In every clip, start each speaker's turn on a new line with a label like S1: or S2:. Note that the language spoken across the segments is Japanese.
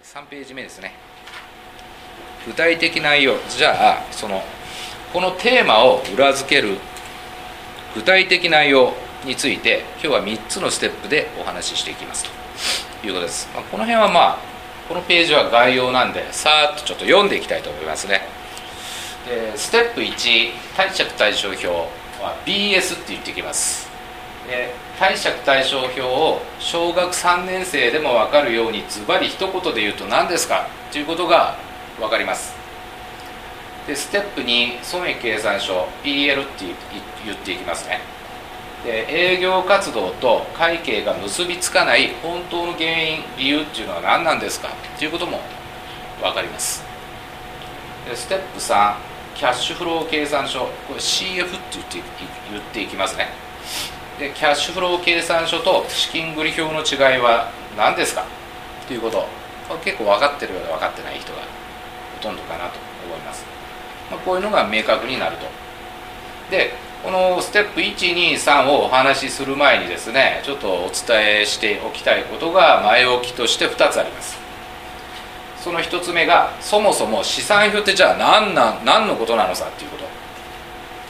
S1: 3ページ目ですね。具体的内容。じゃあこのテーマを裏付ける具体的内容について今日は3つのステップでお話ししていきますということです。この辺はこのページは概要なんでさーっとちょっと読んでいきたいと思いますね。ステップ1、貸借対照表は BS って言ってきます。貸借対照表を小学3年生でも分かるようにズバリ一言で言うと何ですかということが分かります。でステップ2、損益計算書 PL って言っていきますね。で営業活動と会計が結びつかない本当の原因理由っていうのは何なんですかということも分かります。でステップ3、キャッシュフロー計算書、これ CF って言っていきますね。でキャッシュフロー計算書と資金繰り表の違いは何ですかということ、結構分かってるようで分かってない人がほとんどかなと思います。こういうのが明確になると。でこのステップ1、2、3をお話しする前にですね、ちょっとお伝えしておきたいことが前置きとして2つあります。その1つ目が、そもそも試算表ってじゃあ何のことなのさっていうこと、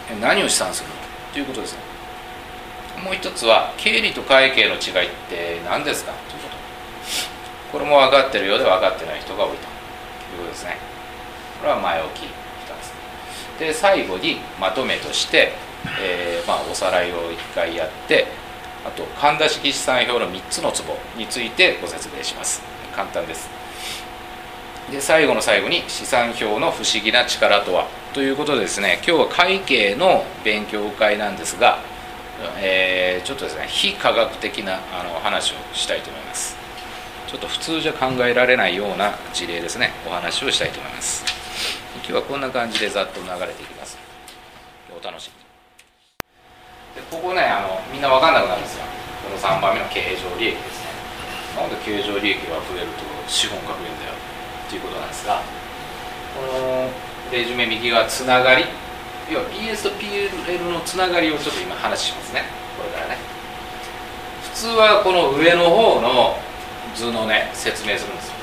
S1: 何を試算するのということですね。もう1つは、経理と会計の違いって何ですかということ、これも分かってるようで分かってない人が多いということですね。これは前置き2つで、最後にまとめとしておさらいを1回やって、あと神田式試算表の3つのツボについてご説明します。簡単です。で最後の最後に試算表の不思議な力とはということでですね、今日は会計の勉強会なんですが、ちょっとですね非科学的な話をしたいと思います。ちょっと普通じゃ考えられないような事例ですね、お話をしたいと思います。今日はこんな感じでざっと流れていきます。お楽しみに。でここねみんな分かんなくなるんですよ。この3番目の経常利益ですね。なんで経常利益が増えると資本が増えるんだよということなんですが、このレジュメ右側つながり、要は BS と PL のつながりをちょっと今話しますね。これからね、普通はこの上の方の図のね説明するんですよ。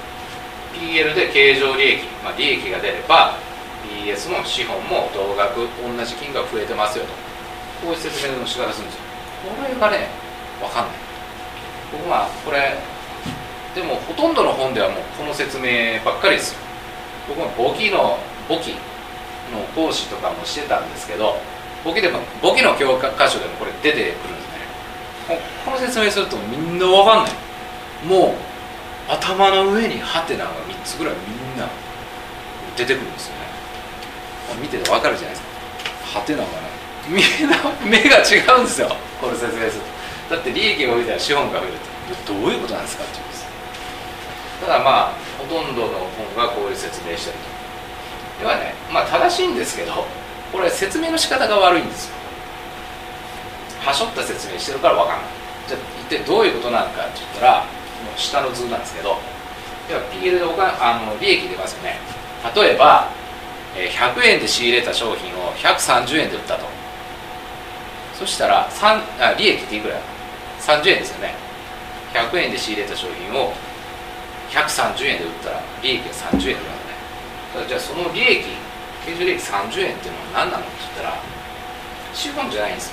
S1: PL で経常利益、利益が出れば BS の資本も同額同じ金額増えてますよと、こういう説明の仕方するんですよ。これがね分かんない。僕はこれでもほとんどの本ではもうこの説明ばっかりですよ。僕も簿記の講師とかもしてたんですけど、簿記の教科書でもこれ出てくるんですね。この説明するとみんな分かんない。もう頭の上にハテナが3つぐらいみんな出てくるんですよね。見てて分かるじゃないですか。ハテナがねみんな目が違うんですよ、これ説明すると。だって利益が増えたら資本が増えるってどういうことなんですかって言うんです。ただほとんどの本がこういう説明してると。ではね、正しいんですけど、これ説明の仕方が悪いんですよ。はしょった説明してるから分かんない。じゃあ一体どういうことなのかって言ったら、下の図なんですけど、では PL で利益出ますよね。例えば100円で仕入れた商品を130円で売ったと。そしたら利益っていくら？30円ですよね。100円で仕入れた商品を130円で売ったら利益が30円になるね。じゃあその利益、経常利益30円っていうのは何なのって言ったら資本じゃないんですよ。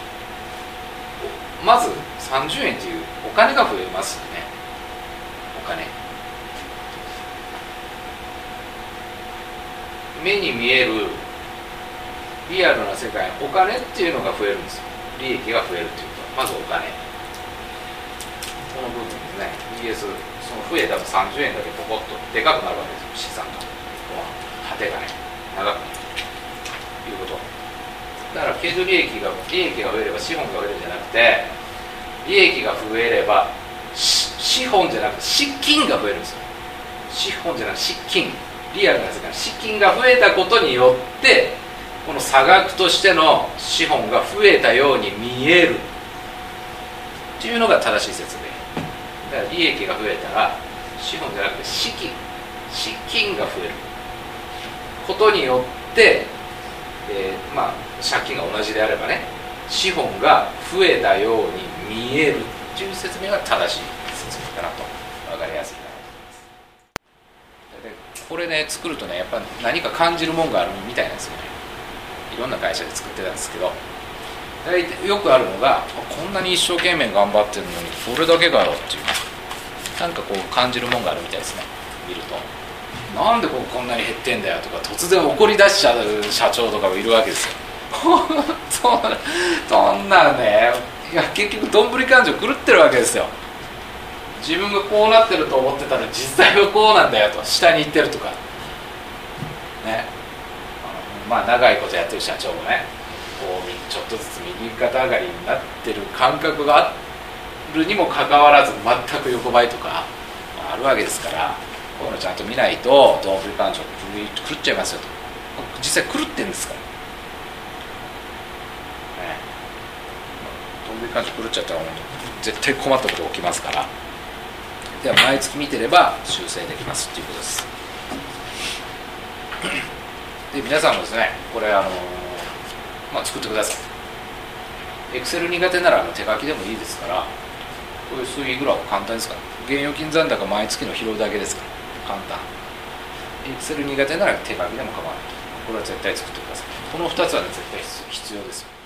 S1: まず30円っていうお金が増えますよね。お金、目に見えるリアルな世界のお金っていうのが増えるんですよ。利益が増えるっていうことはまずお金、この部分ですね。 BS その増えた分30円だけポコッとでかくなるわけですよ、資産が。果てがね長くなるということだから、経常利益が増えれば資本が増えるんじゃなくて、利益が増えれば資本じゃなくて資金が増えるんですよ。資本じゃなくて資金、リアルな世界の資金が増えたことによってこの差額としての資本が増えたように見えるっていうのが正しい説明だから、利益が増えたら資本じゃなくて資金が増えることによって、借金が同じであればね、資本が増えたように見えるという説明が正しい説明かなと、分かりやすいかなと思います。 これね作るとねやっぱ何か感じるもんがあるみたいなんですよね。いろんな会社で作ってたんですけど、大体よくあるのがこんなに一生懸命頑張ってるのにこれだけかよっていうなんかこう感じるもんがあるみたいですね。見るとなんでこんなに減ってんだよとか突然怒り出しちゃう社長とかもいるわけですよ。そんなんね、いや結局どんぶり勘定狂ってるわけですよ。自分がこうなってると思ってたら実際はこうなんだよと、下に行ってるとかね。まあ長いことやってる社長もねこうちょっとずつ右肩上がりになってる感覚があるにもかかわらず全く横ばいとかあるわけですから、こういうのちゃんと見ないとどんぶり勘定狂っちゃいますよと。実際狂ってるんですからね。どんぶり勘定狂っちゃったら絶対困ったことが起きますから、では毎月見てれば修正できますっていうことです。で皆さんもですねこれ作ってください。Excel 苦手なら手書きでもいいですから、こういう推移グラフ簡単ですから、現預金残高毎月の拾うだけですから簡単。Excel 苦手なら手書きでも構わない。これは絶対作ってください。この2つはね絶対必要ですよ。